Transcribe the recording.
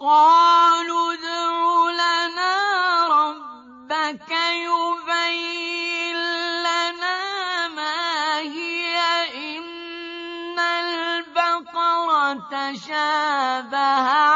قَالُوا ادْعُ لَنَا رَبَّكَ يُبَيِّن لَّنَا مَا هِيَ إِنَّ الْبَقَرَ تَشَابَهَ